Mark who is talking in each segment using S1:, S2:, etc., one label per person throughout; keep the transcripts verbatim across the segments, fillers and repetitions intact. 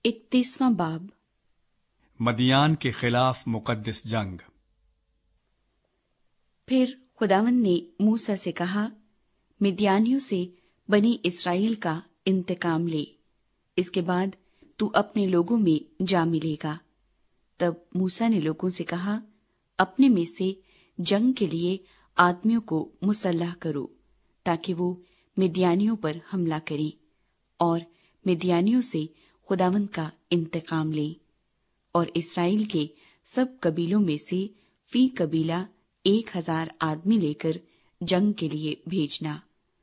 S1: اکتیسواں باب
S2: مدیان کے خلاف مقدس جنگ۔
S1: پھر خداوند نے موسیٰ سے کہا، مدیانیوں سے بنی اسرائیل کا انتقام لے، اس کے بعد تو اپنے لوگوں میں جا ملے گا۔ تب موسیٰ نے لوگوں سے کہا، اپنے میں سے جنگ کے لیے آدمیوں کو مسلح کرو تاکہ وہ مدیانیوں پر حملہ کریں اور مدیانیوں سے خداوند کا انتقام لیں، اور اسرائیل کے سب قبیلوں میں سے فی قبیلہ ایک ہزار آدمی لے کر جنگ کے لیے بھیجنا۔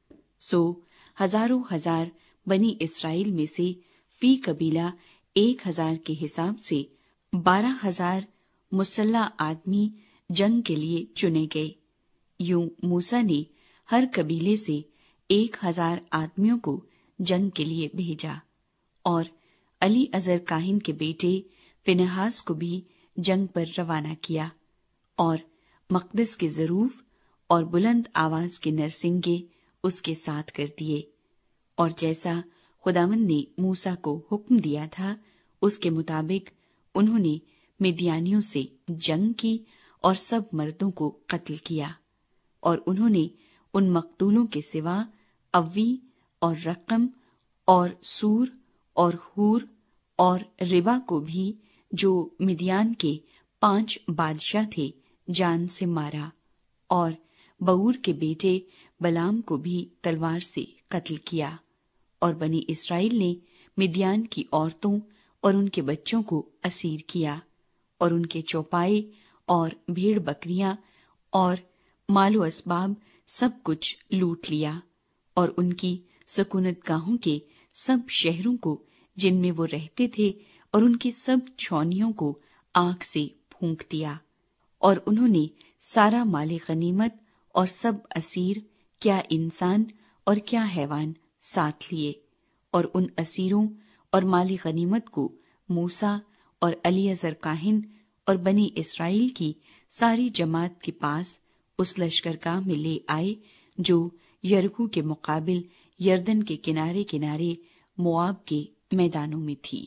S1: سو ہزاروں ہزار بنی اسرائیل میں سے فی قبیلہ ایک ہزار کے حساب سے بارہ ہزار مسلح آدمی جنگ کے لیے چنے گئے۔ یوں موسیٰ نے ہر قبیلے سے ایک ہزار آدمیوں کو جنگ کے لیے بھیجا، اور علی عزر کاہن کے بیٹے فنہاس کو بھی جنگ پر روانہ کیا، اور مقدس کے ظروف اور بلند آواز کے نرسنگے اس کے ساتھ کر دیے، اور جیسا خداوند نے موسیٰ کو حکم دیا تھا اس کے مطابق انہوں نے مدیانیوں سے جنگ کی اور سب مردوں کو قتل کیا، اور انہوں نے ان مقتولوں کے سوا اوی اور رقم اور سور اور ہور اور ربا کو بھی، جو مدیان کے پانچ بادشاہ تھے، جان سے مارا، اور بور کے بیٹے بلام کو بھی تلوار سے قتل کیا۔ اور بنی اسرائیل نے مدیان کی عورتوں اور ان کے بچوں کو اسیر کیا، اور ان کے چوپائے اور بھیڑ بکریاں اور مال و اسباب سب کچھ لوٹ لیا، اور ان کی سکونت گاہوں کے سب شہروں کو جن میں وہ رہتے تھے اور ان کی سب چھاؤنیوں کو آگ سے پھونک دیا۔ اور انہوں نے سارا مال غنیمت اور سب اسیر، کیا انسان اور کیا حیوان، ساتھ لیے، اور ان اسیروں اور مال غنیمت کو موسیٰ اور الیعزر کاہن اور بنی اسرائیل کی ساری جماعت کے پاس اس لشکرگاہ میں لے آئے جو یریکو کے مقابل یردن کے کنارے کنارے مواب کے میدانوں میں تھی۔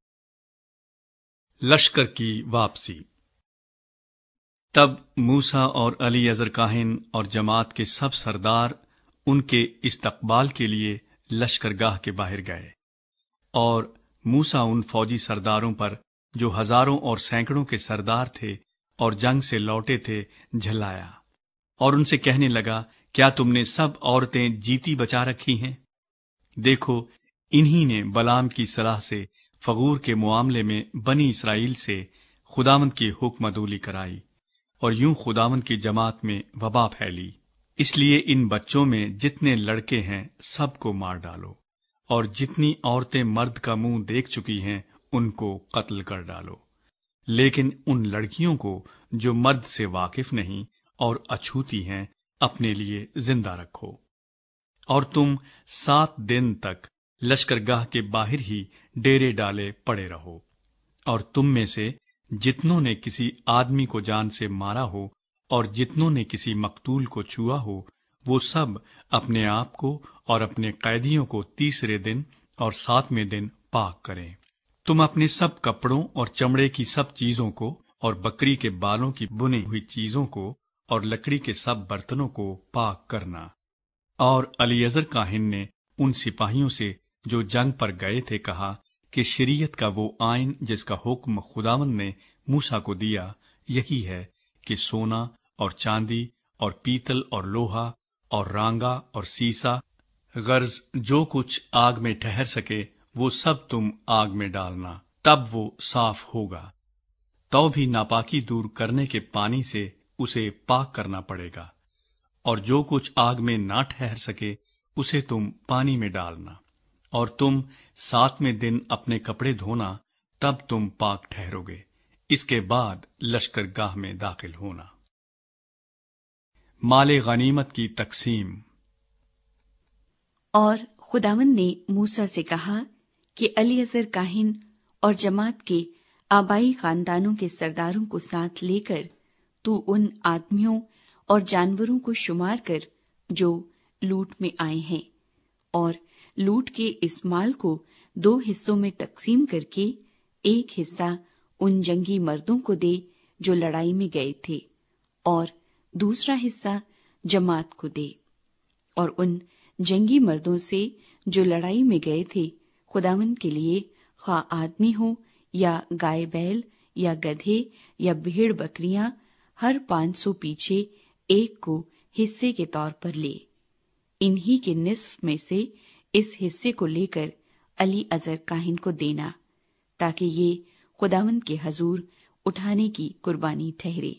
S2: لشکر کی واپسی۔ تب موسیٰ اور الیعزر کاہن اور جماعت کے سب سردار ان کے استقبال کے لیے لشکرگاہ کے باہر گئے، اور موسیٰ ان فوجی سرداروں پر جو ہزاروں اور سینکڑوں کے سردار تھے اور جنگ سے لوٹے تھے جھلایا، اور ان سے کہنے لگا، کیا تم نے سب عورتیں جیتی بچا رکھی ہیں؟ دیکھو، انہی نے بلام کی صلاح سے فغور کے معاملے میں بنی اسرائیل سے خداوند کی حکم عدولی کرائی، اور یوں خداوند کی جماعت میں وبا پھیلی۔ اس لیے ان بچوں میں جتنے لڑکے ہیں سب کو مار ڈالو، اور جتنی عورتیں مرد کا منہ دیکھ چکی ہیں ان کو قتل کر ڈالو، لیکن ان لڑکیوں کو جو مرد سے واقف نہیں اور اچھوتی ہیں اپنے لیے زندہ رکھو۔ اور تم سات دن تک لشکرگاہ کے باہر ہی ڈیرے ڈالے پڑے رہو، اور تم میں سے جتنوں نے کسی آدمی کو جان سے مارا ہو اور جتنوں نے کسی مقتول کو چھوا ہو، وہ سب اپنے آپ کو اور اپنے قیدیوں کو تیسرے دن اور ساتویں دن پاک کریں۔ تم اپنے سب کپڑوں اور چمڑے کی سب چیزوں کو اور بکری کے بالوں کی بنی ہوئی چیزوں کو اور لکڑی کے سب برتنوں کو پاک کرنا۔ اور الیعزر کاہن نے ان سپاہیوں سے جو جنگ پر گئے تھے کہا کہ شریعت کا وہ آئین جس کا حکم خداوند نے موسیٰ کو دیا یہی ہے کہ سونا اور چاندی اور پیتل اور لوہا اور رانگا اور سیسا غرض جو کچھ آگ میں ٹھہر سکے وہ سب تم آگ میں ڈالنا، تب وہ صاف ہوگا۔ تو بھی ناپاکی دور کرنے کے پانی سے اسے پاک کرنا پڑے گا، اور جو کچھ آگ میں نہ ٹھہر سکے اسے تم پانی میں ڈالنا، اور تم ساتویں دن اپنے کپڑے دھونا، تب تم پاک ٹھہرو گے۔ اس کے بعد لشکرگاہ میں داخل ہونا۔ مال غنیمت کی تقسیم۔
S1: اور خداوند نے موسیٰ سے کہا کہ الیعزر کاہن اور جماعت کے آبائی خاندانوں کے سرداروں کو ساتھ لے کر تو ان آدمیوں اور جانوروں کو شمار کر جو لوٹ میں آئے ہیں، اور لوٹ کے اس مال کو दो हिस्सों में तकसीम करके एक हिस्सा उन जंगी मर्दों को दे जो लड़ाई में गए थे और दूसरा हिस्सा जमात को दे। और उन जंगी मर्दों से जो लड़ाई में गए थे खुदावंद के लिए खा आदमी हो या गाय बैल या गधे या भेड़ बकरियां, हर पांच सौ पीछे एक को हिस्से के तौर पर ले। इन्हीं के निस्फ में से इस हिस्से को लेकर अली अजर काहिन को देना, ताकि ये खुदावंद के हजूर उठाने की कुर्बानी ठहरे।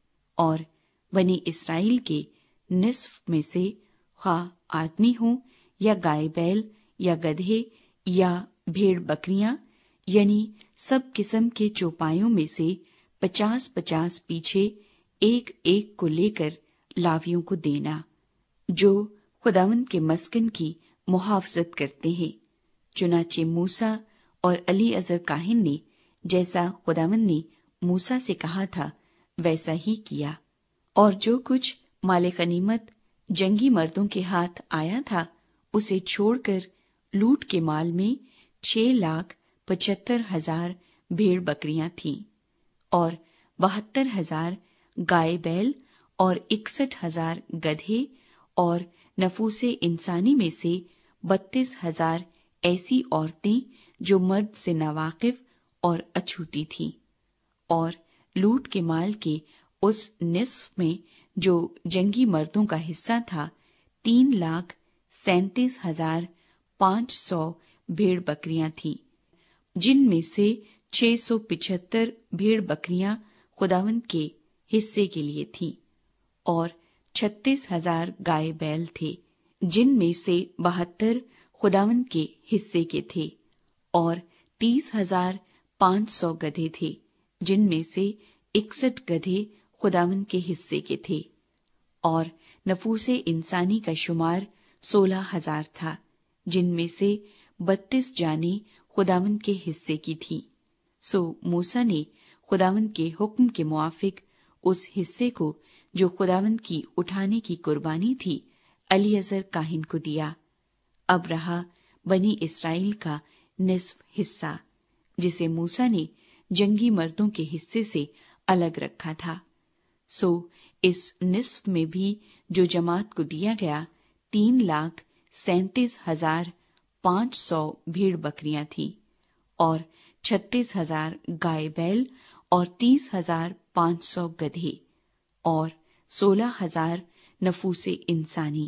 S1: और बनी इस्राएल के निस्फ में से खा आदमी हो या गाय बैल या गधे या भेड़ बकरियां, यानी सब किस्म के चौपायों में से पचास पचास पीछे एक एक को लेकर लावियों को देना, जो खुदावंद के मस्कन की मुहाफजत करते हैं। चुनाचे मूसा और अली अजर काहिन ने जैसा खुदावंद ने मूसा से कहा था वैसा ही किया। और जो कुछ माले गनीमत जंगी मर्दों के हाथ आया था उसे छोड़कर लूट के माल में छह लाख पचहत्तर हजार भेड़ बकरियां थीं और बहत्तर हजार गाय बैल और इकसठ हजार गधे और नफूसे इंसानी में से बत्तीस हजार ऐसी औरतें जो मर्द से नावाकिफ और अछूती थीं। और लूट के माल के उस निस्फ में जो जंगी मर्दों का हिस्सा था तीन लाख सैंतीस हजार पांच सौ भेड़ बकरियां थीं, जिनमें से छह सौ पिछहत्तर भेड़ बकरियां खुदावंद के हिस्से के लिए थीं और छत्तीस हजार गाय बैल थे, जिनमें से बहत्तर खुदावंद के हिस्से के थे और तीस हजार पांच सौ गधे थे, जिनमें से इकसठ गधे खुदावंद के हिस्से के थे। और नफूसे इंसानी का शुमार सोलह हजार था, जिनमें से बत्तीस जाने खुदावंद के हिस्से की थी। सो मूसा ने खुदावंद के हुक्म के मुआफिक उस हिस्से को जो खुदावंद की उठाने की कुर्बानी थी अलीअजर काहिन को दिया। अब रहा बनी इस्राएल का निस्फ हिस्सा, जिसे मूसा ने जंगी मर्दों के हिस्से से अलग रखा था। सो इस निस्फ में भी जो जमात को दिया गया तीन लाख सैंतीस हजार पांच सौ भेड़ बकरियां थी और छत्तीस हजार गाय बैल और तीस हजार पांच सौ गधे और सोलह हजार नफूसे इंसानी।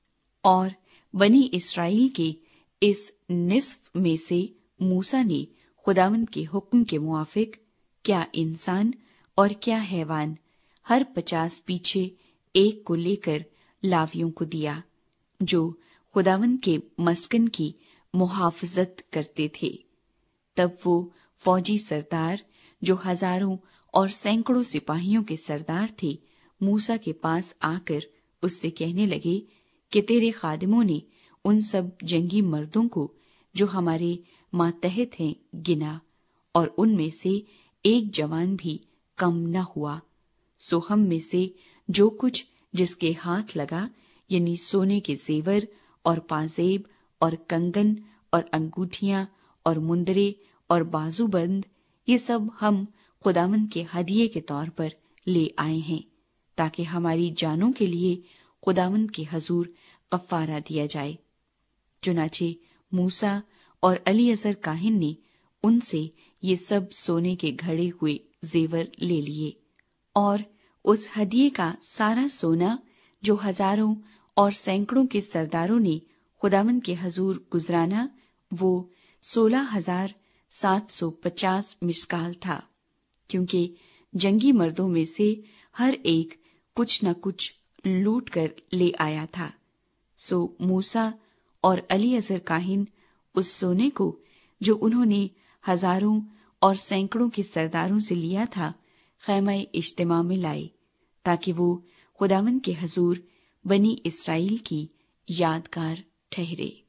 S1: और बनी इस्राएल के इस निस्फ में से मूसा ने खुदावंद के हुक्म के मुआफिक क्या इंसान और क्या हैवान हर पचास पीछे एक को लेकर लावियों को दिया, जो खुदावंद के मस्कन की मुहाफजत करते थे। तब वो फौजी सरदार जो हजारों और सैकड़ों सिपाहियों के सरदार थे मूसा के पास आकर उससे कहने लगे कि तेरे खादिमों ने उन सब जंगी मर्दों को जो हमारे मातहत हैं गिना और उनमें से एक जवान भी कम न हुआ। सो हम में से जो कुछ जिसके हाथ लगा, यानी सोने के जेवर और पाजेब और कंगन और अंगूठियां और मुंदरे और बाजूबंद, ये सब हम खुदावंद के हदिये के तौर पर ले आए हैं, ताकि हमारी जानों के लिए खुदावंद के हजूर कफारा दिया जाए। चुनाचे मूसा और अलीअजर काहिन ने उनसे ये सब सोने के घड़े हुए जेवर ले लिए और उस हदिये का सारा सोना जो हजारों और सैकड़ों के सरदारों ने खुदावंद के हजूर गुजराना, वो सोलह हजार सात सौ पचास मिस्काल था, क्योंकि जंगी मर्दों में से हर एक कुछ न कुछ लूट कर ले आया था। सो मूसा और अलीअजर काहिन उस सोने को जो उन्होंने हजारों और सैकड़ों के सरदारों से लिया था खैमा इज्तिमा में लाए, ताकि वो खुदावंद के हजूर बनी इस्राएल की यादगार ठहरे।